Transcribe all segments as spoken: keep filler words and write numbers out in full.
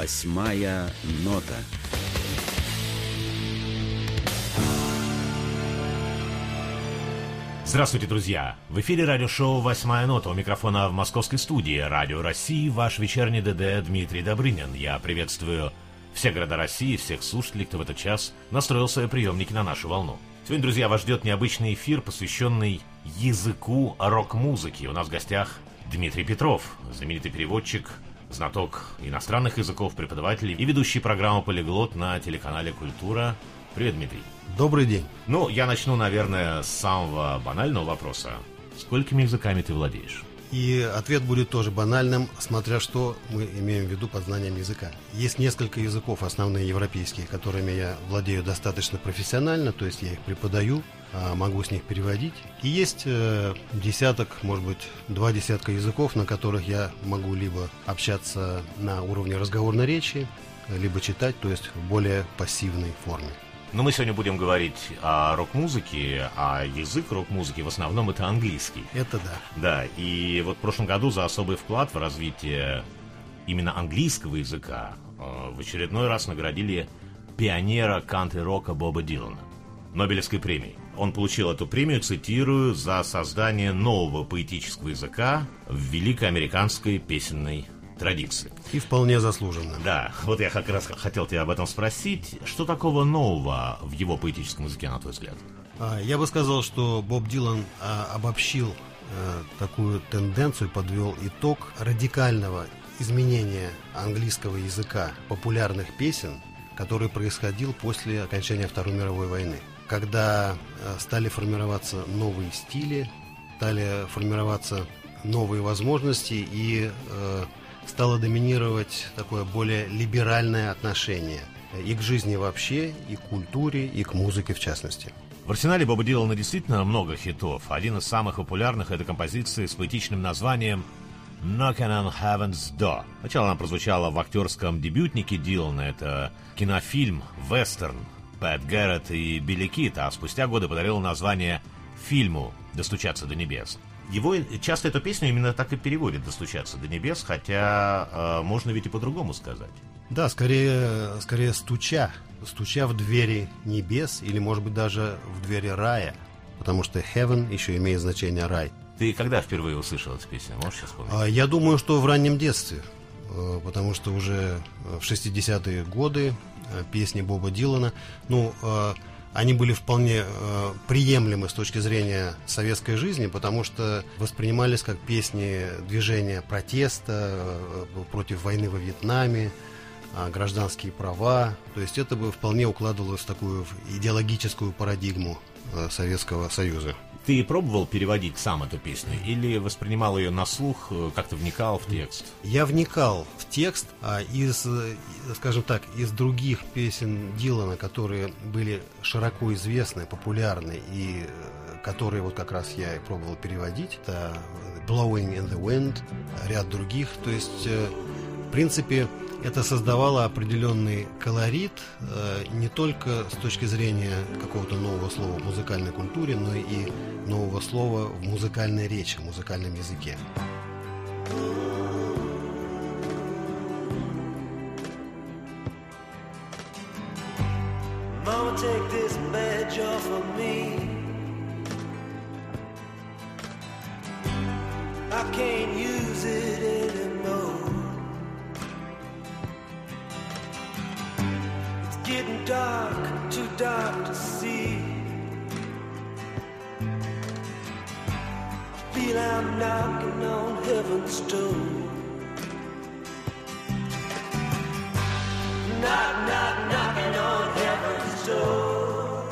Восьмая нота. Здравствуйте, друзья! В эфире радиошоу «Восьмая нота». У микрофона в московской студии «Радио России» ваш вечерний ДД Дмитрий Добрынин. Я приветствую все города России, всех слушателей, кто в этот час настроил свои приемники на нашу волну. Сегодня, друзья, вас ждет необычный эфир, посвященный языку рок-музыки. У нас в гостях Дмитрий Петров, знаменитый переводчик, знаток иностранных языков, преподаватель и ведущий программу «Полиглот» на телеканале «Культура». Привет, Дмитрий. Добрый день. Ну, я начну, наверное, с самого банального вопроса. Сколькими языками ты владеешь? И ответ будет тоже банальным, смотря что мы имеем в виду под знанием языка. Есть несколько языков, основные европейские, которыми я владею достаточно профессионально, то есть я их преподаю, могу с них переводить. И есть э, десяток, может быть, два десятка языков, на которых я могу либо общаться на уровне разговорной речи, либо читать, то есть в более пассивной форме. Но мы сегодня будем говорить о рок-музыке, а язык рок-музыки в основном это английский. Это да. Да, и вот в прошлом году за особый вклад в развитие именно английского языка в очередной раз наградили пионера кантри-рока Боба Дилана Нобелевской премией. Он получил эту премию, цитирую, за создание нового поэтического языка в великой американской песенной традиции. И вполне заслуженно. Да, вот я как раз хотел тебя об этом спросить. Что такого нового в его поэтическом языке, на твой взгляд? Я бы сказал, что Боб Дилан обобщил такую тенденцию, подвел итог радикального изменения английского языка популярных песен, который происходил после окончания Второй мировой войны, когда стали формироваться новые стили, стали формироваться новые возможности и э, стало доминировать такое более либеральное отношение и к жизни вообще, и к культуре, и к музыке в частности. В арсенале Боба Дилана действительно много хитов. Один из самых популярных — это композиция с поэтичным названием «Knockin' on Heaven's Door». Сначала она прозвучала в актерском дебютнике Дилана, это кинофильм, вестерн, Пэт Гэрретт и Билли Кит, а спустя годы подарила название фильму «Достучаться до небес». Его часто эту песню именно так и переводят «Достучаться до небес», хотя э, можно ведь и по-другому сказать. Да, скорее, скорее стуча, стуча в двери небес или, может быть, даже в двери рая, потому что heaven еще имеет значение рай. Ты когда впервые услышал эту песню? Можешь сейчас вспомнить? Я думаю, что в раннем детстве, потому что уже в шестидесятые годы песни Боба Дилана, ну, они были вполне э, приемлемы с точки зрения советской жизни, потому что воспринимались как песни движения протеста э, против войны во Вьетнаме, э, гражданские права. То есть это бы вполне укладывалось в такую идеологическую парадигму э, Советского Союза. Ты пробовал переводить сам эту песню или воспринимал ее на слух, как-то вникал в текст? Я вникал в текст, а из, скажем так, из других песен Дилана, которые были широко известны, популярны и которые вот как раз я и пробовал переводить, это Blowing in the Wind, ряд других. То есть, в принципе, это создавало определенный колорит э, не только с точки зрения какого-то нового слова в музыкальной культуре, но и нового слова в музыкальной речи, в музыкальном языке. Mama, take this badge off of me. I can't use it anymore. Getting dark, too dark to see. Feel I'm knocking on heaven's door. Knock, knock, knocking on heaven's door.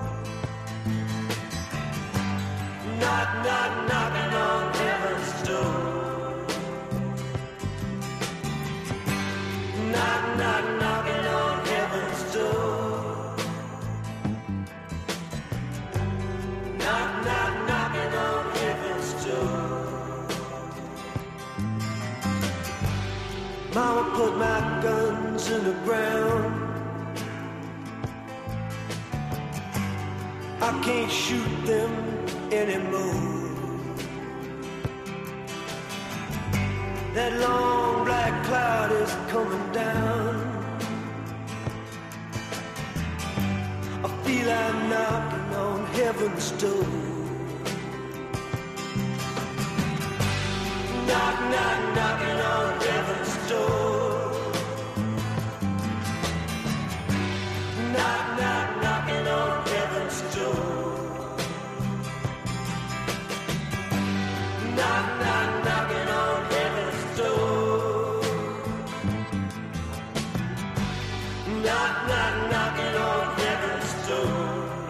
Knock, knock, knocking on heaven's door. Knock, knock, knocking on heaven's door. Knock, knock, knocking on heaven's door. Mama put my guns in the ground. I can't shoot them anymore. that long black cloud is coming down. I feel I'm knocking on heaven's door. Knock, knock, knocking on heaven's door. Knock, knock, knocking on heaven's door. Knock, knock, knocking on heaven's door. Knock, knock, knocking on heaven's door.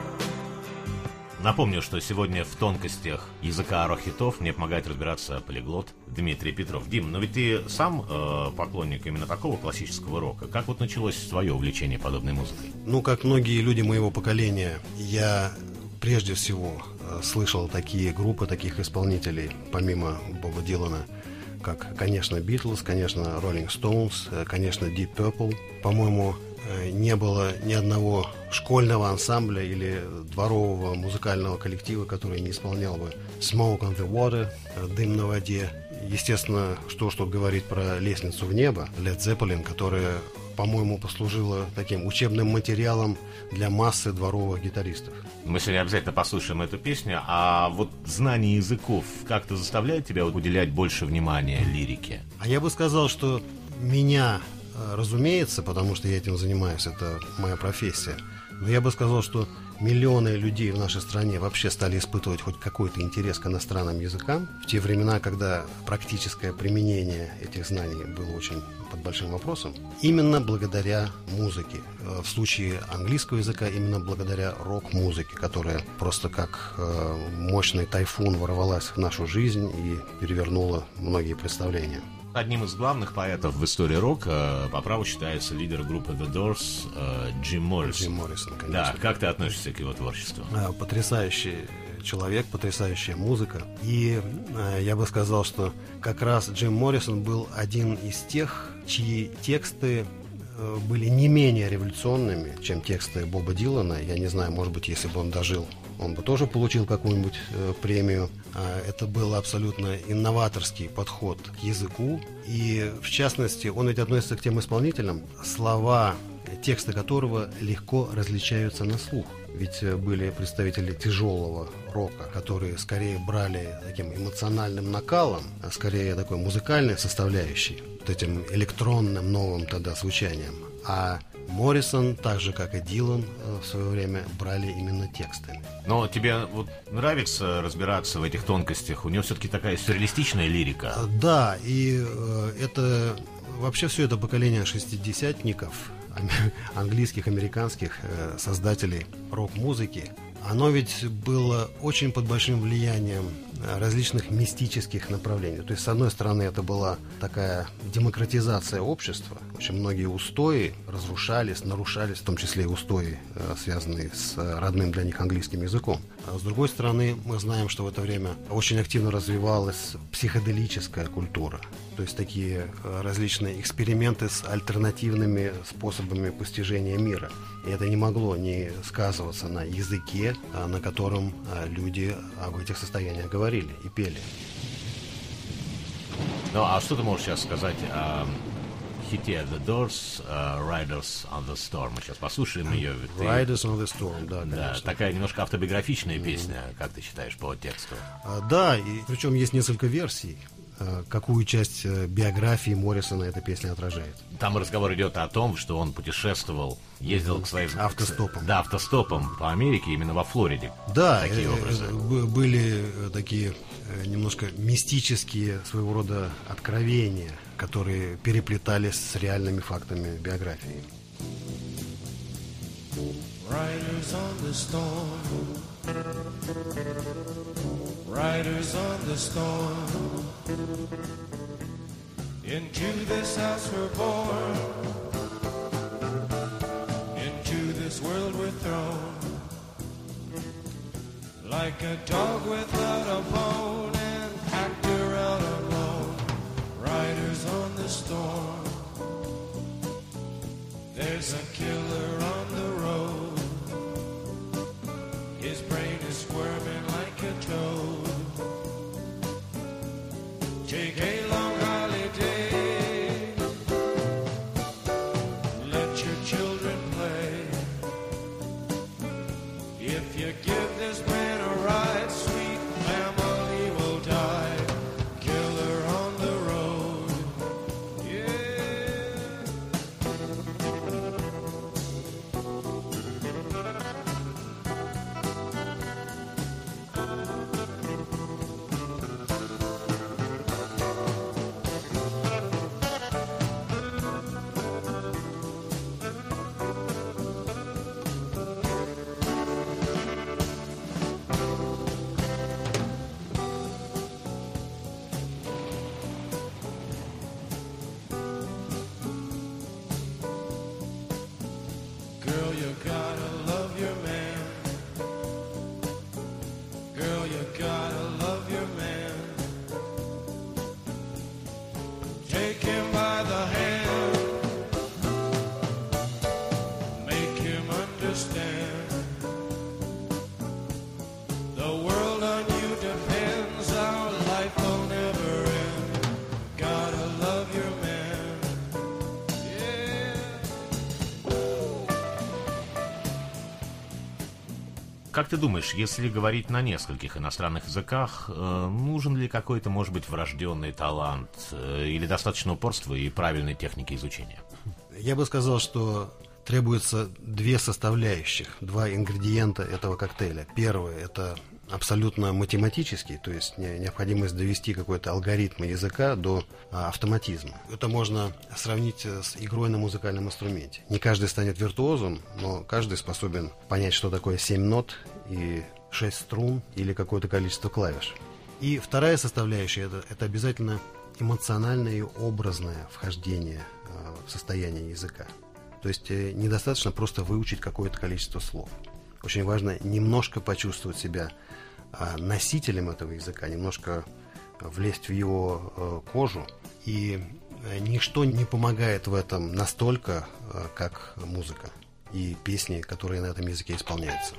Напомню, что сегодня в тонкостях языка рок-хитов мне помогает разбираться полиглот Дмитрий Петров. Дим, но ведь ты сам э, поклонник именно такого классического рока. Как вот началось твое увлечение подобной музыкой? Ну, как многие люди моего поколения, я прежде всего э, слышал такие группы, таких исполнителей, помимо Боба Дилана, как, конечно, Битлз, конечно, Rolling Stones, э, конечно, Deep Purple. По-моему, э, не было ни одного школьного ансамбля или дворового музыкального коллектива, который не исполнял бы Smoke on the Water, «Дым на воде». Естественно, что ж тут говорить про «Лестницу в небо», Led Zeppelin, которая, по-моему, послужила таким учебным материалом для массы дворовых гитаристов. Мы сегодня обязательно послушаем эту песню. А вот знание языков как-то заставляет тебя уделять больше внимания лирике? А я бы сказал, что меня, разумеется, потому что я этим занимаюсь, это моя профессия, но я бы сказал, что миллионы людей в нашей стране вообще стали испытывать хоть какой-то интерес к иностранным языкам в те времена, когда практическое применение этих знаний было очень под большим вопросом. Именно благодаря музыке. В случае английского языка именно благодаря рок-музыке, которая просто как мощный тайфун ворвалась в нашу жизнь и перевернула многие представления. Одним из главных поэтов в истории рока по праву считается лидер группы The Doors Джим Моррисон. Джим Моррисон, конечно. Да, как ты относишься к его творчеству? Потрясающий человек, потрясающая музыка. И я бы сказал, что как раз Джим Моррисон был один из тех, чьи тексты были не менее революционными, чем тексты Боба Дилана. Я не знаю, может быть, если бы он дожил, он бы тоже получил какую-нибудь э, премию. А, это был абсолютно инноваторский подход к языку. И, в частности, он ведь относится к тем исполнителям, слова, тексты которого легко различаются на слух. Ведь были представители тяжелого рока, которые скорее брали таким эмоциональным накалом, а скорее такой музыкальной составляющей, вот этим электронным новым тогда звучанием. А Моррисон, так же как и Дилан в свое время, брали именно текстами. Но тебе вот нравится разбираться в этих тонкостях? У него все-таки такая сюрреалистичная лирика. Да, и э, это вообще все это поколение шестидесятников, английских, американских э, создателей рок-музыки, оно ведь было очень под большим влиянием различных мистических направлений. То есть, с одной стороны, это была такая демократизация общества. Очень многие устои разрушались, нарушались, в том числе и устои, связанные с родным для них английским языком. А с другой стороны, мы знаем, что в это время очень активно развивалась психоделическая культура. То есть, такие различные эксперименты с альтернативными способами постижения мира. И это не могло не сказываться на языке, на котором люди об этих состояниях говорили и пели. Ну, а что ты можешь сейчас сказать о хите The Doors, uh, Riders on the Storm? Мы сейчас послушаем ее. Ты... Riders on the Storm, да, конечно. Да, такая немножко автобиографичная mm. песня, как ты считаешь, по тексту? А, да, и причем есть несколько версий. Какую часть биографии Моррисона эта песня отражает. Там разговор идет о том, что он путешествовал, ездил mm-hmm. к своим... Автостопом. Да, автостопом по Америке, именно во Флориде. Да, такие э- образы. Э- были такие э- немножко мистические своего рода откровения, которые переплетались с реальными фактами биографии. Riders on the storm, riders on the storm, into this house we're born, into this world we're thrown, like a dog without a bone and packed around alone. Riders on the storm, there's a killer on the road. His brain is squirming like a toad. Take a long holiday. understand. The world on you depends, our life will never end. Gotta love your man. Yeah. Как ты думаешь, если говорить на нескольких иностранных языках, э, нужен ли какой-то, может быть, врожденный талант э, или достаточно упорства и правильной техники изучения? Я бы сказал, что требуется две составляющих, два ингредиента этого коктейля. Первый – это абсолютно математический, то есть необходимость довести какой-то алгоритм языка до а, автоматизма. Это можно сравнить с игрой на музыкальном инструменте. Не каждый станет виртуозом, но каждый способен понять, что такое семь нот и шесть струн или какое-то количество клавиш. И вторая составляющая это, – это обязательно эмоциональное и образное вхождение а, в состояние языка. То есть э, недостаточно просто выучить какое-то количество слов. Очень важно немножко почувствовать себя э, носителем этого языка, немножко влезть в его э, кожу. И э, ничто не помогает в этом настолько, э, как музыка и песни, которые на этом языке исполняются.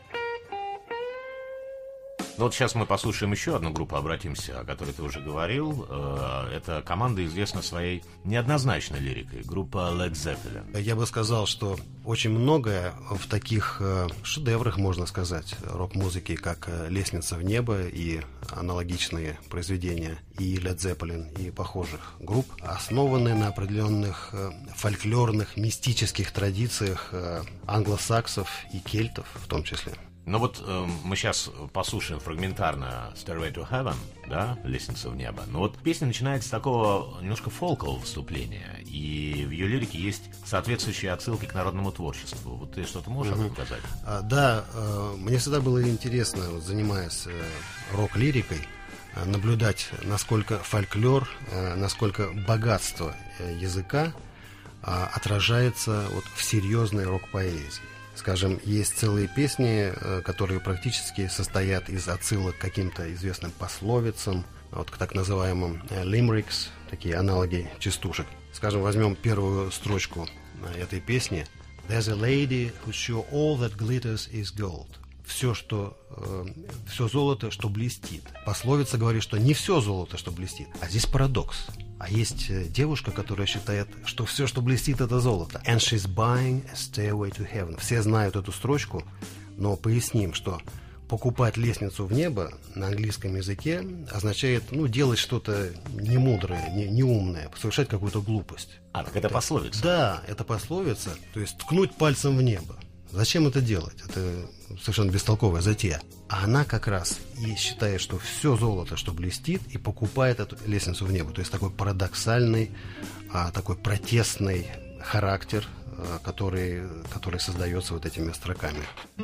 Ну вот сейчас мы послушаем еще одну группу, обратимся, о которой ты уже говорил. Эта команда известна своей неоднозначной лирикой, группа Led Zeppelin. Я бы сказал, что очень многое в таких шедеврах, можно сказать, рок-музыки, как «Лестница в небо» и аналогичные произведения и Led Zeppelin, и похожих групп, основаны на определенных фольклорных, мистических традициях англосаксов и кельтов в том числе. Ну вот э, мы сейчас послушаем фрагментарно Stairway to Heaven, да, «Лестница в небо». Но вот песня начинается с такого немножко фолкового выступления, и в ее лирике есть соответствующие отсылки к народному творчеству. Вот ты что-то можешь mm-hmm. показать? А, да, э, мне всегда было интересно, вот, занимаясь э, рок-лирикой, э, наблюдать, насколько фольклор, э, насколько богатство э, языка э, отражается вот, в серьезной рок-поэзии. Скажем, есть целые песни, которые практически состоят из отсылок к каким-то известным пословицам, вот к так называемым limericks, такие аналоги частушек. Скажем, возьмем первую строчку этой песни. There's a lady who's sure all that glitters is gold. Все, что, э, все золото, что блестит. Пословица говорит, что не все золото, что блестит. А здесь парадокс. А есть девушка, которая считает, что все, что блестит, это золото. And she's buying a stairway to heaven. Все знают эту строчку, но поясним, что покупать лестницу в небо на английском языке означает, ну, делать что-то немудрое, не, неумное, совершать какую-то глупость. А, так это пословица? Да, это пословица, то есть ткнуть пальцем в небо. Зачем это делать? Это совершенно бестолковая затея. А она как раз и считает, что все золото, что блестит, и покупает эту лестницу в небо. То есть такой парадоксальный, такой протестный характер, который, который создается вот этими строками.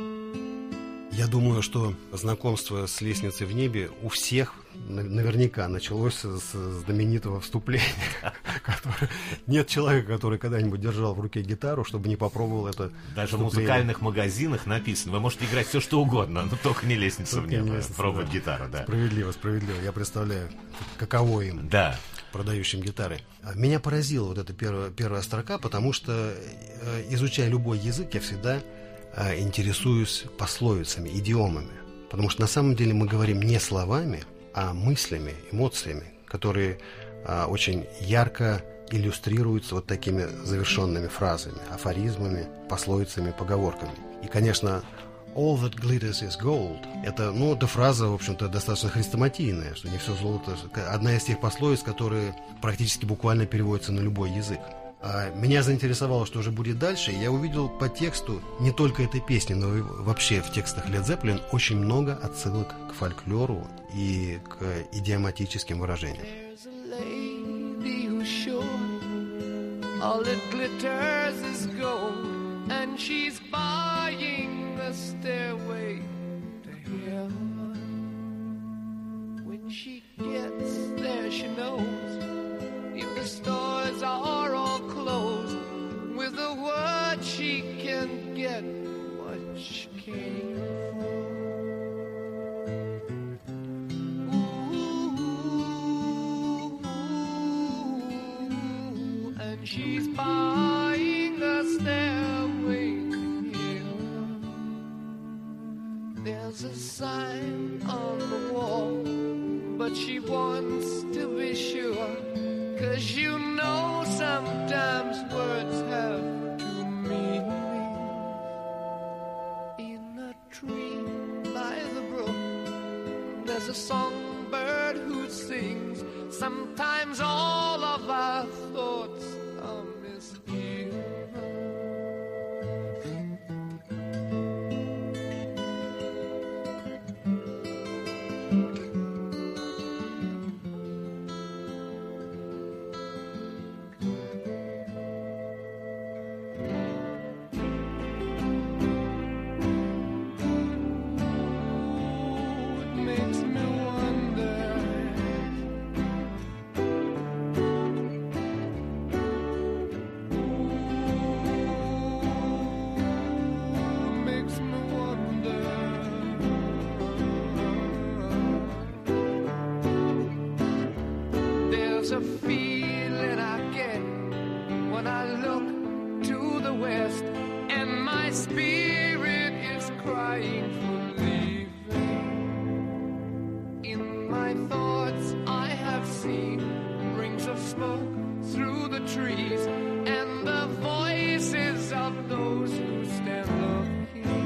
Я думаю, что знакомство с «Лестницей в небе» у всех наверняка началось с знаменитого вступления. Нет человека, который когда-нибудь держал в руке гитару, чтобы не попробовал это. Даже в музыкальных магазинах написано: вы можете играть все, что угодно, но только не «Лестница в небо», пробовать гитару. Да. Справедливо, справедливо. Я представляю, каково им, да, продающим гитары. Меня поразила вот эта первая, первая строка, потому что, изучая любой язык, я всегда интересуюсь пословицами, идиомами. Потому что на самом деле мы говорим не словами, а мыслями, эмоциями, которые а, очень ярко иллюстрируются вот такими завершенными фразами, афоризмами, пословицами, поговорками. И, конечно, «all that glitters is gold» — это, ну, эта фраза, в общем-то, достаточно хрестоматийная, что не все золото. Одна из тех пословиц, которые практически буквально переводятся на любой язык. Меня заинтересовало, что же будет дальше, и я увидел по тексту не только этой песни, но и вообще в текстах Led Zeppelin очень много отсылок к фольклору и к идиоматическим выражениям. The stores are all closed. With a word she can get what she came for. Ooh, and she's buying a stairway to heaven. There's a sign on the wall, but she wants to be sure, 'cause you know sometimes words have two meanings. In a tree by the brook, there's a songbird who sings. Sometimes all of our thoughts are misgiven. A feeling I get when I look to the west, and my spirit is crying for leaving. In my thoughts I have seen rings of smoke through the trees, and the voices of those who stand looking.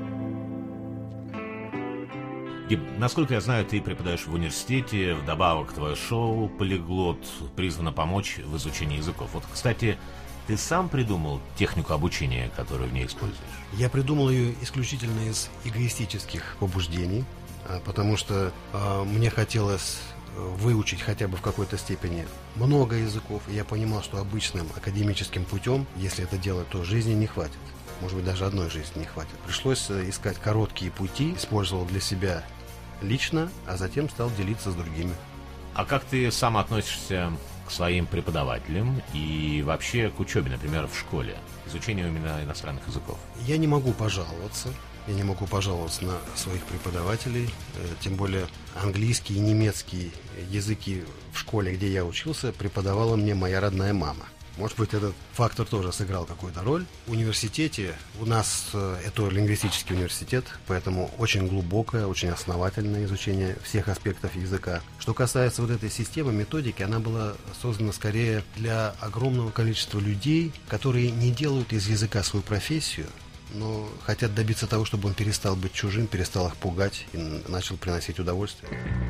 И, насколько я знаю, ты преподаешь в университете, вдобавок твое шоу «Полиглот» призвано помочь в изучении языков. Вот, кстати, ты сам придумал технику обучения, которую в ней используешь? Я придумал ее исключительно из эгоистических побуждений, потому что э, мне хотелось выучить хотя бы в какой-то степени много языков, и я понимал, что обычным академическим путем, если это делать, то жизни не хватит. Может быть, даже одной жизни не хватит. Пришлось искать короткие пути, использовал для себя лично, а затем стал делиться с другими. А как ты сам относишься к своим преподавателям и вообще к учебе, например, в школе, изучению именно иностранных языков? Я не могу пожаловаться. Я не могу пожаловаться на своих преподавателей, тем более английский и немецкий языки в школе, где я учился, преподавала мне моя родная мама. Может быть, этот фактор тоже сыграл какую-то роль. В университете, у нас это лингвистический университет, поэтому очень глубокое, очень основательное изучение всех аспектов языка. Что касается вот этой системы, методики, она была создана скорее для огромного количества людей, которые не делают из языка свою профессию, но хотят добиться того, чтобы он перестал быть чужим, перестал их пугать и начал приносить удовольствие.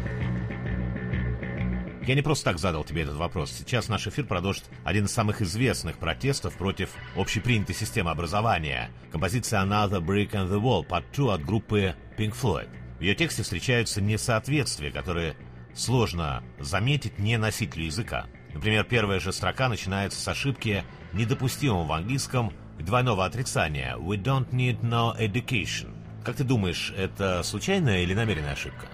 Я не просто так задал тебе этот вопрос. Сейчас наш эфир продолжит один из самых известных протестов против общепринятой системы образования. Композиция «Another Brick in the Wall» Part два от группы Pink Floyd. В ее тексте встречаются несоответствия, которые сложно заметить не носителю языка. Например, первая же строка начинается с ошибки, недопустимого в английском двойного отрицания «We don't need no education». Как ты думаешь, это случайная или намеренная ошибка?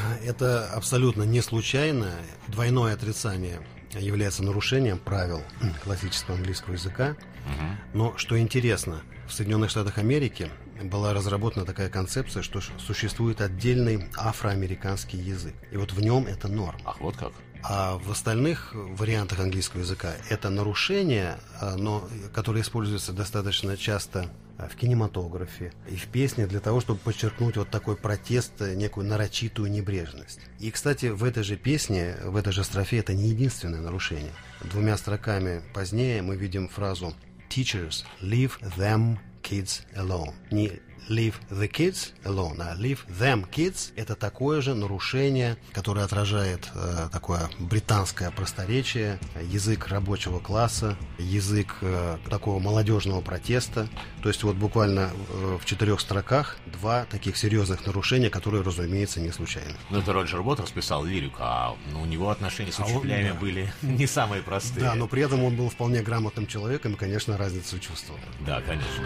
Это абсолютно не случайно. Двойное отрицание является нарушением правил классического английского языка. Но, что интересно, в Соединенных Штатах Америки была разработана такая концепция, что существует отдельный афроамериканский язык. И вот в нем это норма. Ах, вот как. А в остальных вариантах английского языка это нарушение, но, которое используется достаточно часто в кинематографе и в песне для того, чтобы подчеркнуть вот такой протест, некую нарочитую небрежность. И, кстати, в этой же песне, в этой же строфе это не единственное нарушение. Двумя строками позднее мы видим фразу «Teachers, leave them kids alone». Не «leave the kids alone», а «leave them kids» — это такое же нарушение, которое отражает э, такое британское просторечие, язык рабочего класса, язык э, такого молодежного протеста. То есть вот буквально э, в четырех строках два таких серьезных нарушения, которые, разумеется, не случайны. Ну, это Роджер Уотерс писал лирику, а ну, у него отношения с а учителями он, да. были не самые простые. Да, но при этом он был вполне грамотным человеком и, конечно, разницу чувствовал. Да, конечно.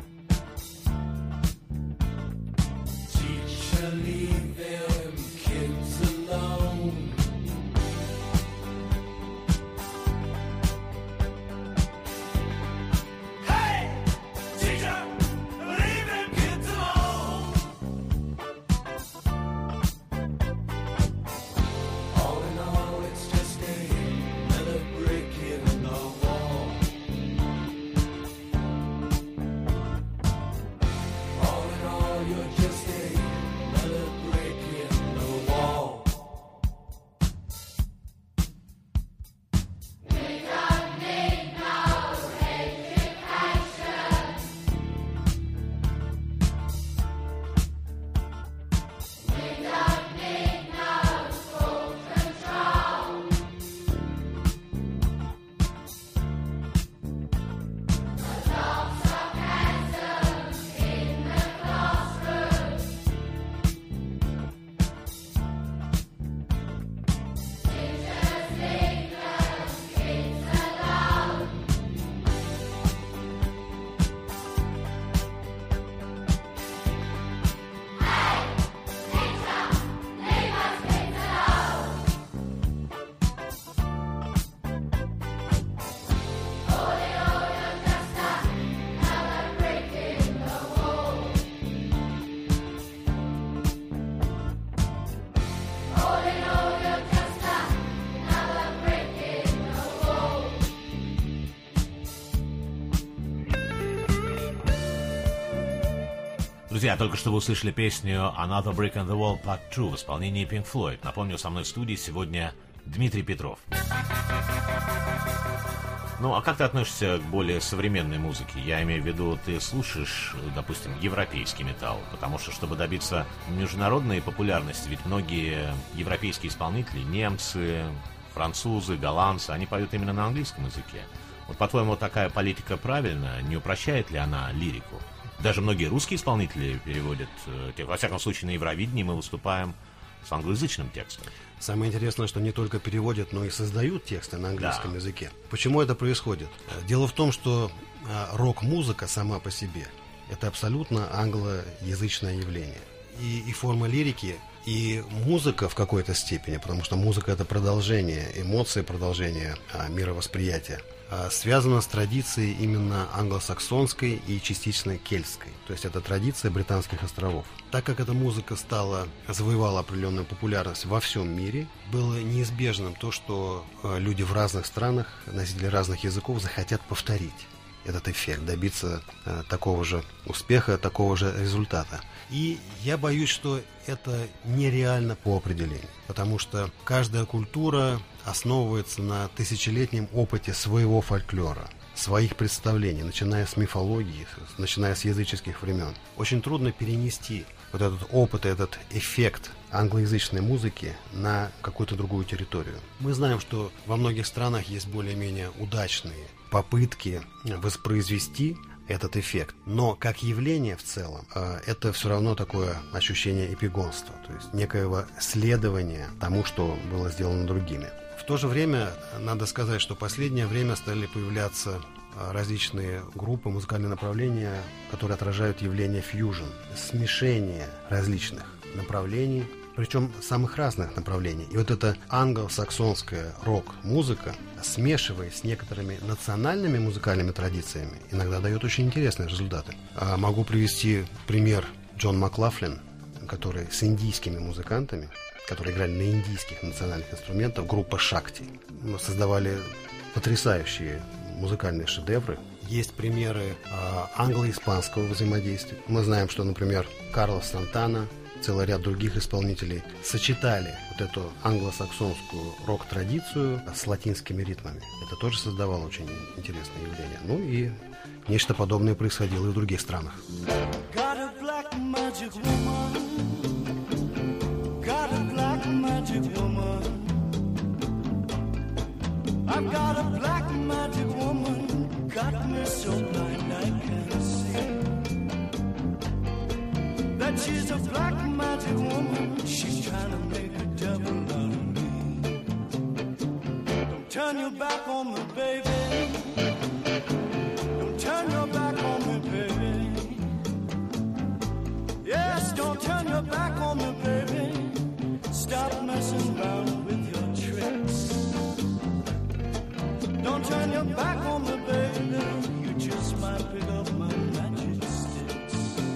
Leave them kids Друзья, только что вы услышали песню «Another Brick in the Wall Part two» в исполнении Pink Floyd. Напомню, со мной в студии сегодня Дмитрий Петров. Ну, а как ты относишься к более современной музыке? Я имею в виду, ты слушаешь, допустим, европейский металл, потому что, чтобы добиться международной популярности, ведь многие европейские исполнители, немцы, французы, голландцы, они поют именно на английском языке. Вот, по-твоему, такая политика правильна? Не упрощает ли она лирику? Даже многие русские исполнители переводят, во всяком случае, на Евровидении мы выступаем с англоязычным текстом. Самое интересное, что не только переводят, но и создают тексты на английском да. языке. Почему это происходит? Дело в том, что рок-музыка сама по себе – это абсолютно англоязычное явление. И, и форма лирики, и музыка в какой-то степени, потому что музыка – это продолжение эмоций, продолжение а, мировосприятия, а, связана с традицией именно англосаксонской и частично кельтской. То есть это традиция британских островов. Так как эта музыка стала, завоевала определенную популярность во всем мире, было неизбежным то, что а, люди в разных странах, носители разных языков захотят повторить этот эффект, добиться а, такого же успеха, такого же результата. И я боюсь, что это нереально по определению, потому что каждая культура основывается на тысячелетнем опыте своего фольклора, своих представлений, начиная с мифологии, начиная с языческих времен. Очень трудно перенести вот этот опыт, этот эффект англоязычной музыки на какую-то другую территорию. Мы знаем, что во многих странах есть более-менее удачные попытки воспроизвести этот эффект. Но как явление в целом, это все равно такое ощущение эпигонства, то есть некоего следования тому, что было сделано другими. В то же время надо сказать, что в последнее время стали появляться различные группы, музыкальные направления, которые отражают явление фьюжн, смешение различных направлений, причем самых разных направлений. И вот эта англосаксонская рок-музыка, смешиваясь с некоторыми национальными музыкальными традициями, иногда дает очень интересные результаты. А могу привести пример Джон Маклафлин, который с индийскими музыкантами, которые играли на индийских национальных инструментах, группа Шакти, создавали потрясающие музыкальные шедевры. Есть примеры а, англо-испанского взаимодействия. Мы знаем, что, например, Карлос Сантана, целый ряд других исполнителей сочетали вот эту англосаксонскую рок-традицию с латинскими ритмами. Это тоже создавало очень интересное явление. Ну и нечто подобное происходило и в других странах. That she's a black magic woman, she's trying to make a devil out of me. Don't turn your back on me, baby. Don't turn your back on me, baby. Yes, don't turn your back on me, baby. Stop messing around with your tricks. Don't turn your back on me, baby. You just might pick up my magic sticks.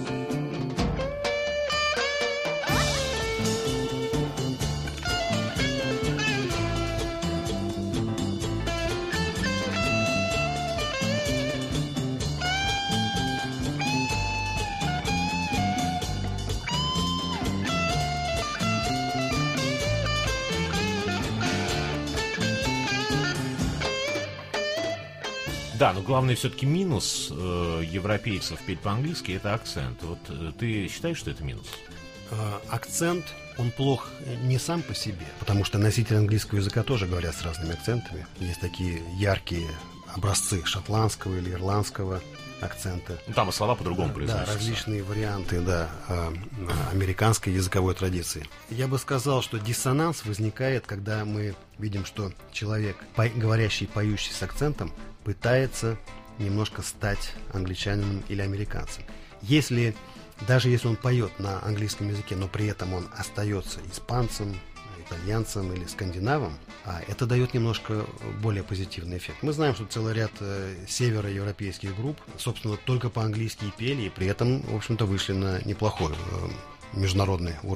Да, но главный все-таки минус э, европейцев петь по-английски – это акцент. Вот э, ты считаешь, что это минус? Э, акцент, он плох не сам по себе, потому что носители английского языка тоже говорят с разными акцентами. Есть такие яркие образцы шотландского или ирландского акцента. Ну, там и слова по-другому да, произносятся. Да, различные варианты, да, э, американской языковой традиции. Я бы сказал, что диссонанс возникает, когда мы видим, что человек, по- говорящий, поющий с акцентом, пытается немножко стать англичанином или американцем. Если, даже если он поет на английском языке, но при этом он остается испанцем, итальянцем или скандинавом, а это дает немножко более позитивный эффект. Мы знаем, что целый ряд э, североевропейских групп, собственно, только по-английски и пели, и при этом, в общем-то, вышли на неплохой э, международный уровень.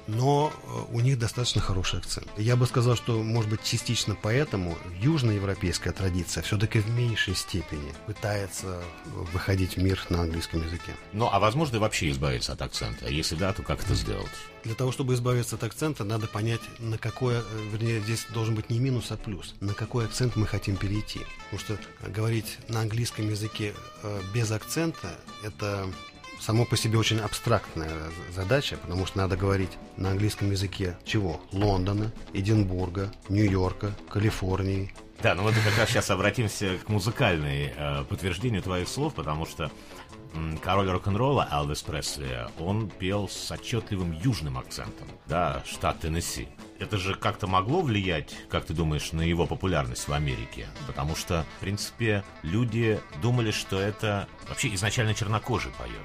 но у них достаточно хороший акцент. Я бы сказал, что, может быть, частично поэтому южноевропейская традиция все-таки в меньшей степени пытается выходить в мир на английском языке. Ну, а возможно вообще избавиться от акцента? Если да, то как это сделать? Для того, чтобы избавиться от акцента, надо понять, на какой, вернее, здесь должен быть не минус, а плюс. На какой акцент мы хотим перейти. Потому что говорить на английском языке без акцента – это само по себе очень абстрактная задача, потому что надо говорить на английском языке чего? Лондона, Эдинбурга, Нью-Йорка, Калифорнии. Да, ну вот как раз сейчас обратимся к музыкальной э, подтверждению твоих слов, потому что м, король рок-н-ролла Элвис Пресли, он пел с отчетливым южным акцентом, да, штат Теннесси. Это же как-то могло влиять, как ты думаешь, на его популярность в Америке? Потому что, в принципе, люди думали, что это вообще изначально чернокожий поет,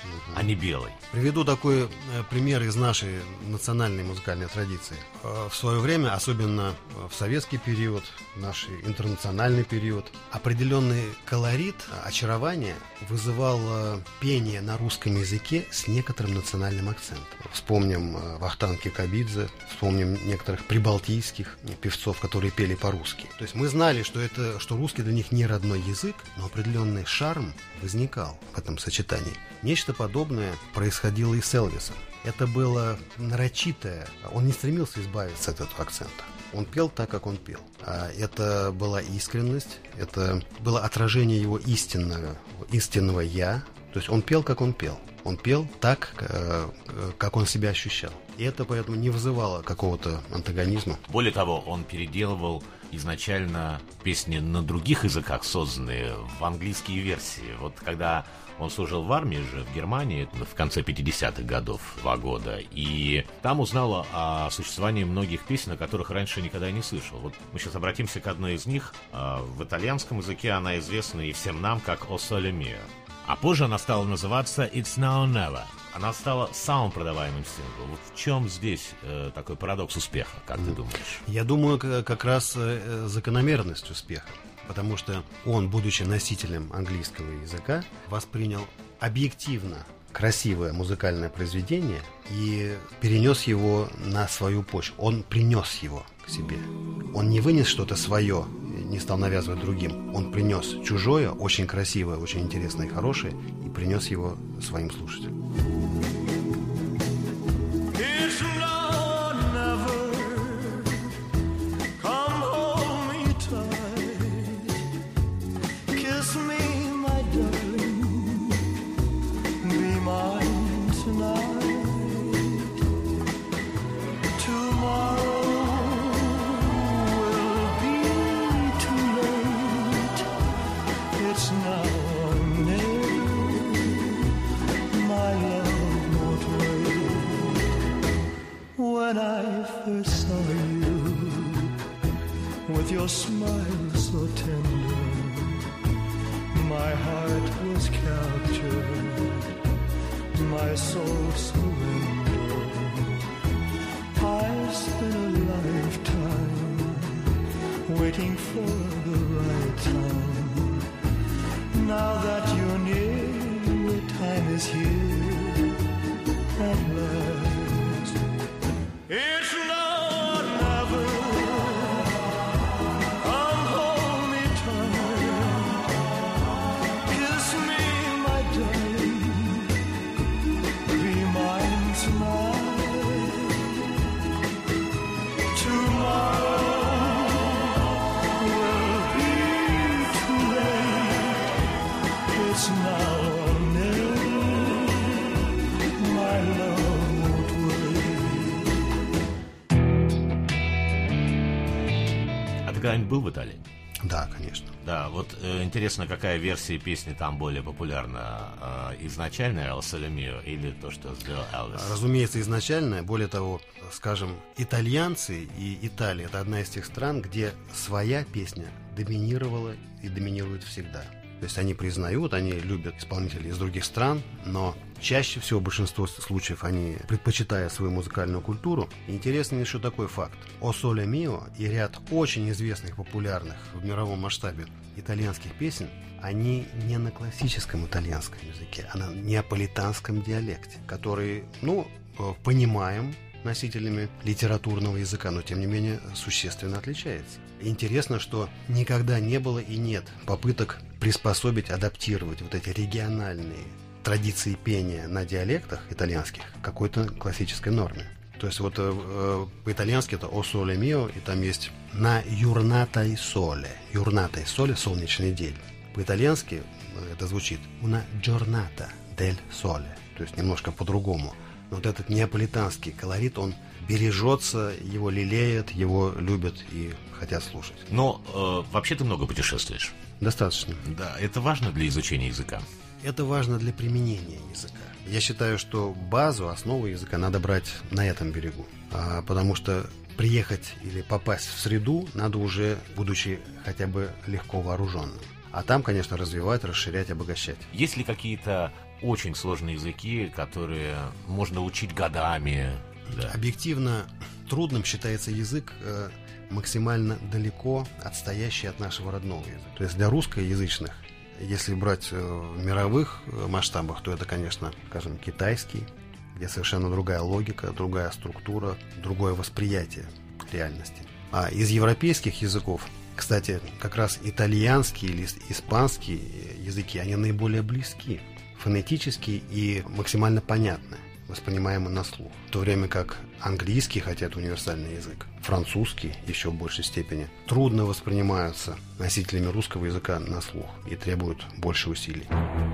а не белый. Приведу такой э, пример из нашей национальной музыкальной традиции. Э, в свое время, особенно в советский период, в наш интернациональный период, определенный колорит, очарование вызывало пение на русском языке с некоторым национальным акцентом. Вспомним э, Вахтанг Кикабидзе, вспомним некоторых прибалтийских певцов, которые пели по-русски. То есть мы знали, что, это, что русский для них не родной язык, но определенный шарм возникал в этом сочетании. Нечто подобное происходило и с Элвисом. Это было нарочитое. Он не стремился избавиться от этого акцента. Он пел так, как он пел. Это была искренность, это было отражение его истинного, истинного «я». То есть он пел, как он пел. Он пел так, как он себя ощущал. И это поэтому не вызывало какого-то антагонизма. Более того, он переделывал изначально песни на других языках, созданные в английские версии. Вот когда он служил в армии же в Германии в конце пятидесятых годов, два года, и там узнал о существовании многих песен, о которых раньше никогда не слышал. Вот мы сейчас обратимся к одной из них. В итальянском языке она известна и всем нам как «О Соле Мио». А позже она стала называться «It's Now or Never». Она стала самым продаваемым синглом. Вот в чем здесь э, такой парадокс успеха, как ты думаешь? Я думаю, как раз э, закономерность успеха. Потому что он, будучи носителем английского языка, воспринял объективно красивое музыкальное произведение и перенес его на свою почву. Он принес его к себе. Он не вынес что-то свое, не стал навязывать другим. Он принес чужое, очень красивое, очень интересное и хорошее, и принес его своим слушателям. Your smile so tender, my heart was captured, my soul surrendered. I spent a lifetime waiting for the right time. Now that you're near, the time is here at last. It's now or never. Когда-нибудь был в Италии? Да, конечно. Да, вот э, интересно, какая версия песни там более популярна? Э, изначальная «О Соле Мио» или то, что сделал Элвис? Разумеется, изначальная. Более того, скажем, итальянцы и Италия – это одна из тех стран, где своя песня доминировала и доминирует всегда. То есть они признают, они любят исполнителей из других стран, но чаще всего, в большинстве случаев, они предпочитают свою музыкальную культуру. И интересный еще такой факт. «О Соле Мио» и ряд очень известных, популярных в мировом масштабе итальянских песен, они не на классическом итальянском языке, а на неаполитанском диалекте, который, ну, понимаем, носителями литературного языка, но тем не менее существенно отличается. Интересно, что никогда не было и нет попыток приспособить, адаптировать вот эти региональные традиции пения на диалектах итальянских к какой-то классической норме. То есть вот э, по-итальянски это «О соле мио», и там есть «на юрнатай соле». «Юрнатай соле» — солнечный день. По-итальянски это звучит «una giornata del sole», то есть немножко по-другому. Но вот этот неаполитанский колорит, он бережется, его лелеют, его любят и хотят слушать. Но э, вообще ты много путешествуешь. Достаточно. Да, это важно для изучения языка. Это важно для применения языка. Я считаю, что базу, основу языка надо брать на этом берегу. А, потому что приехать или попасть в среду надо уже, будучи хотя бы легко вооруженным. А там, конечно, развивать, расширять, обогащать. Есть ли какие-то очень сложные языки, которые можно учить годами? Да. Объективно трудным считается язык, э, максимально далеко отстоящий от нашего родного языка. То есть для русскоязычных, если брать э, в мировых масштабах, то это, конечно, скажем, китайский, где совершенно другая логика, другая структура, другое восприятие реальности. А из европейских языков, кстати, как раз итальянский или испанский языки, они наиболее близки, фонетически и максимально понятны, воспринимаемы на слух. В то время как английский, хотя это универсальный язык, французский еще в большей степени, трудно воспринимаются носителями русского языка на слух и требуют больше усилий.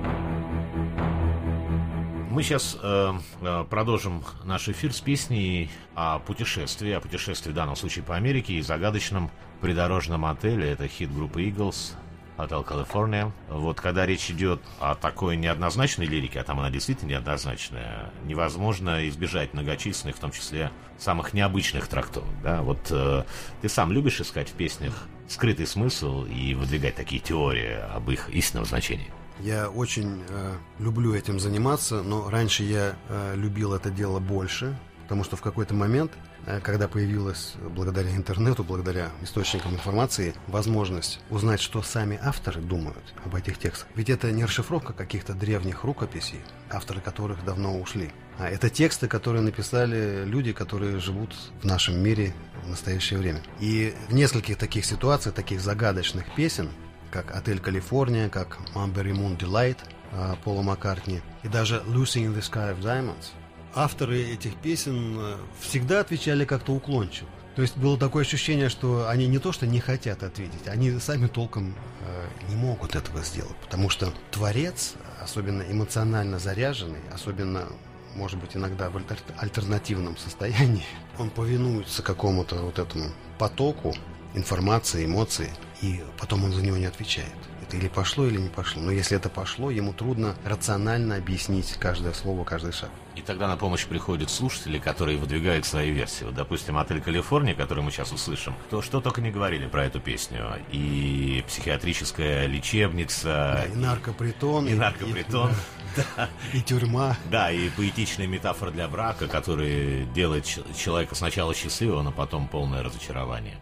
Мы сейчас э, э, продолжим наш эфир с песней о путешествии, о путешествии в данном случае по Америке и загадочном придорожном отеле. Это хит группы Eagles, Hotel California. Вот когда речь идет о такой неоднозначной лирике, а там она действительно неоднозначная, невозможно избежать многочисленных, в том числе самых необычных трактовок. Да? Вот э, ты сам любишь искать в песнях скрытый смысл и выдвигать такие теории об их истинном значении? Я очень э, люблю этим заниматься, но раньше я э, любил это дело больше, потому что в какой-то момент, э, когда появилась благодаря интернету, благодаря источникам информации, возможность узнать, что сами авторы думают об этих текстах. Ведь это не расшифровка каких-то древних рукописей, авторы которых давно ушли, а это тексты, которые написали люди, которые живут в нашем мире в настоящее время. И в нескольких таких ситуациях, таких загадочных песен, как «Отель Калифорния», как «Mulberry Moon Delight» Пола Маккартни и даже «Lucy in the Sky of Diamonds», авторы этих песен всегда отвечали как-то уклончиво. То есть было такое ощущение, что они не то что не хотят ответить, они сами толком э, не могут этого сделать, потому что творец, особенно эмоционально заряженный, особенно, может быть, иногда в альтер- альтернативном состоянии, он повинуется какому-то вот этому потоку информации, эмоций, и потом он за него не отвечает. Это или пошло, или не пошло. Но если это пошло, ему трудно рационально объяснить каждое слово, каждый шаг. И тогда на помощь приходят слушатели, которые выдвигают свои версии. Вот, допустим, «Отель Калифорния», который мы сейчас услышим, то что только не говорили про эту песню. И психиатрическая лечебница, да, и наркопритон, и, и наркопритон, и, да, и тюрьма. Да, и поэтичная метафора для брака, который делает человека сначала счастливым, а потом полное разочарование.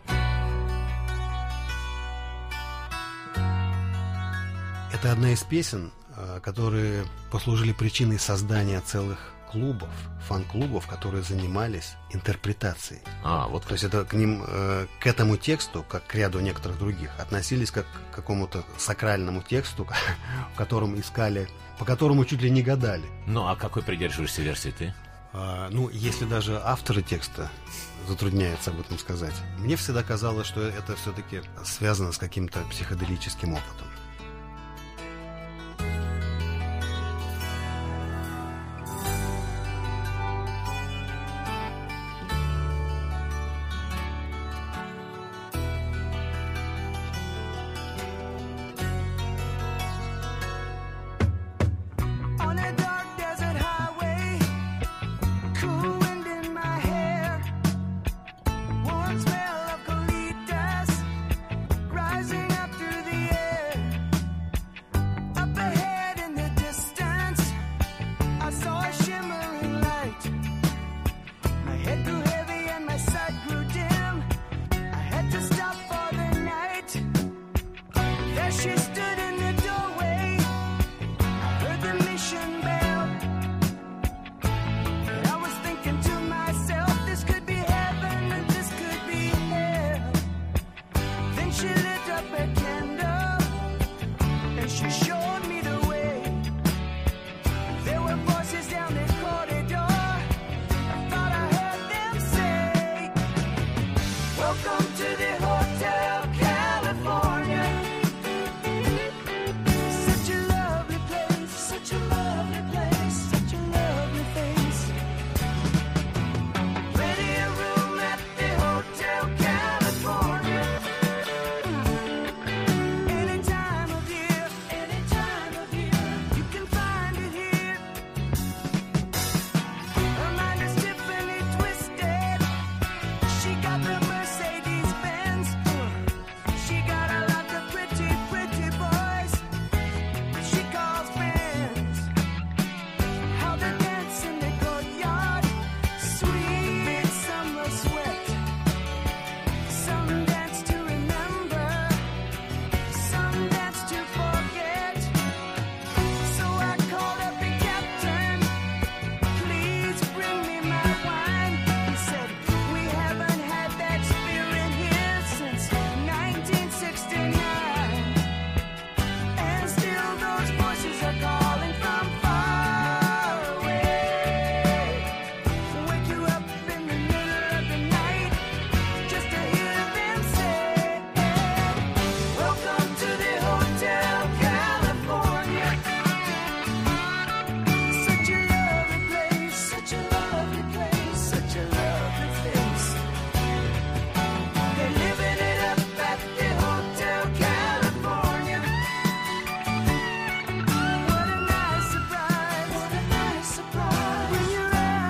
Это одна из песен, которые послужили причиной создания целых клубов, фан-клубов, которые занимались интерпретацией. А, вот. То есть это к ним, к этому тексту, как к ряду некоторых других, относились как к какому-то сакральному тексту, в котором искали, по которому чуть ли не гадали. Ну, а какой придерживаешься версии ты? А, ну, если даже авторы текста затрудняются об этом сказать, мне всегда казалось, что это все-таки связано с каким-то психоделическим опытом. Smell of colitas rising up through the air. Welcome to the Hotel California. Such a lovely place, such a lovely place, such a lovely face. Plenty of room at the Hotel California. Any time of year, any time of year, you can find it here. Her mind is Tiffany twisted. She got the Mercedes Benz. She got a lot of pretty, pretty boys she calls friends. How they dance in the courtyard, sweet summer sweat. Some dance to remember, some dance to forget. So I called up the captain, please bring me my wine. He said, we haven't had that spirit here since nineteen sixty-nine. And still those voices are calling from far away. Wake you up in the middle of the night just to hear them say, welcome to the Hotel California. Such a lovely place, such a lovely place, such a lovely face. They're living it up at the Hotel California. What a nice surprise, what a nice surprise when your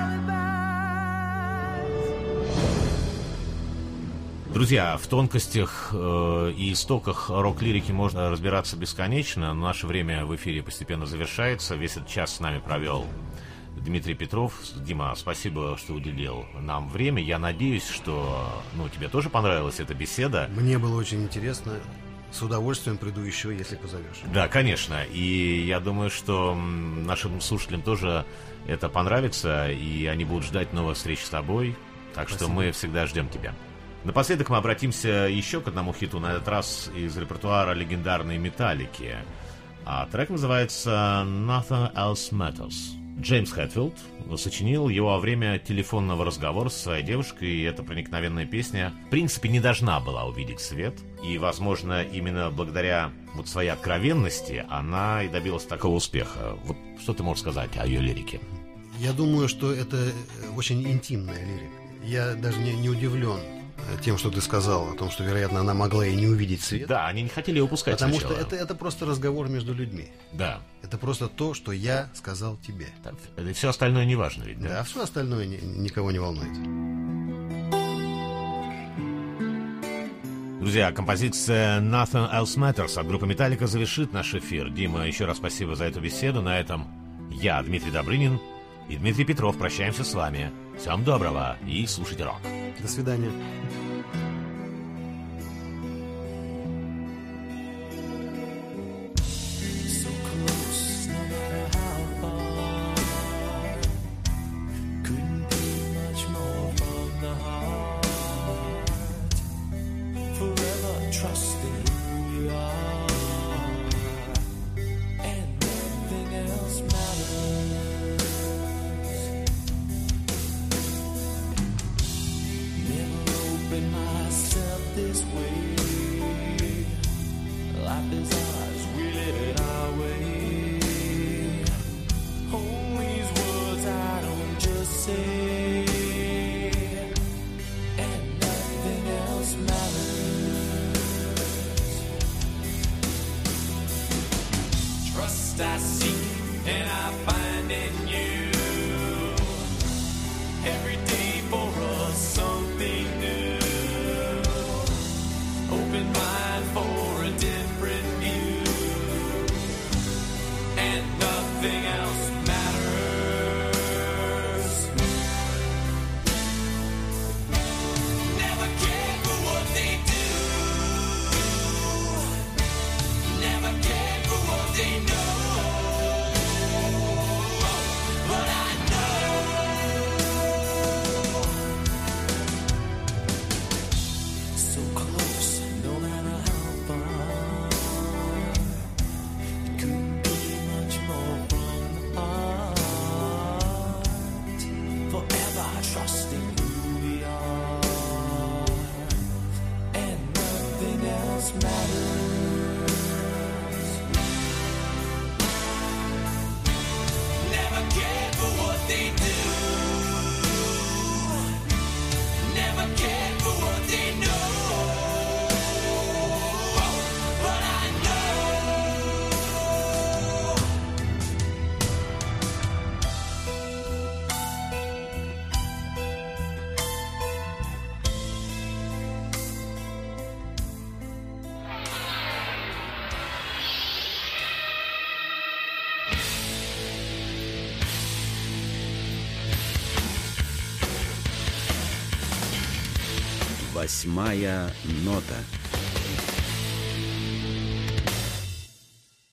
alibis. Друзья, в тонкостях э, и истоках рок-лирики можно разбираться бесконечно, но наше время в эфире постепенно завершается. Весь этот час с нами провел Дмитрий Петров. Дима, спасибо, что уделил нам время. Я надеюсь, что ну, тебе тоже понравилась эта беседа. Мне было очень интересно. С удовольствием приду еще, если позовешь. Да, конечно. И я думаю, что м, нашим слушателям тоже это понравится, и они будут ждать новых встреч с тобой. Так что Спасибо. мы всегда ждем тебя. Напоследок мы обратимся еще к одному хиту, на этот раз из репертуара легендарной «Металлики». А трек называется «Nothing Else Matters». Джеймс Хэтфилд сочинил его во время телефонного разговора со своей девушкой, и эта проникновенная песня, в принципе, не должна была увидеть свет. И, возможно, именно благодаря вот своей откровенности она и добилась такого успеха. Вот что ты можешь сказать о ее лирике? Я думаю, что это очень интимная лирика. Я даже не, не удивлен тем, что ты сказал, о том, что, вероятно, она могла и не увидеть свет. Да, они не хотели ее упускать Потому сначала. что это, это просто разговор между людьми. Да. Это просто то, что я сказал тебе. И все остальное не важно ведь, да? Да, а все остальное ни- никого не волнует. Друзья, композиция Nothing Else Matters от группы Metallica завершит наш эфир. Дима, еще раз спасибо за эту беседу. На этом я, Дмитрий Добрынин, и Дмитрий Петров прощаемся с вами. Всем доброго и слушайте рок. До свидания. So close, no matter how far. Couldn't be much more from the heart. Forever trusting who you are, and nothing else matters. Never opened myself this way. Life is ours, we live it our way. Hold these words I don't just say, and nothing else matters. else matters. Never cared for what they do. Never cared for what they know. But I Восьмая нота.